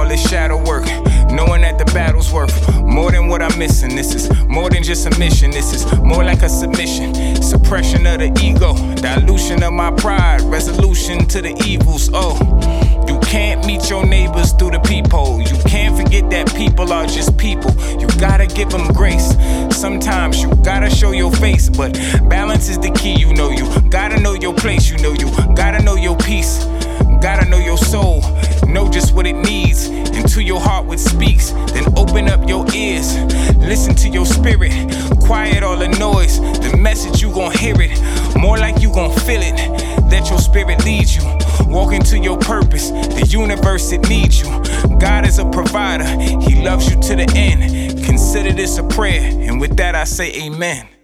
all this shadow work, knowing that the battle's worth more than what I'm missing. This is more than just a mission, this is more like a submission. Suppression of the ego, dilution of my pride, resolution to the evils. Oh, you can't meet your neighbors through the peephole. You can't forget that people are just people. You gotta give them grace. Sometimes you gotta show your face, but balance is the key. You know you gotta know your place. You know you gotta know your peace. Gotta know your soul, know just what it needs. Into your heart what speaks, then open up your ears. Listen to your spirit, quiet all the noise. The message you gon' hear it, more like you gon' feel it. That your spirit leads you, walk into your purpose. The universe, it needs you. God is a provider, He loves you to the end. Consider this a prayer, and with that I say amen.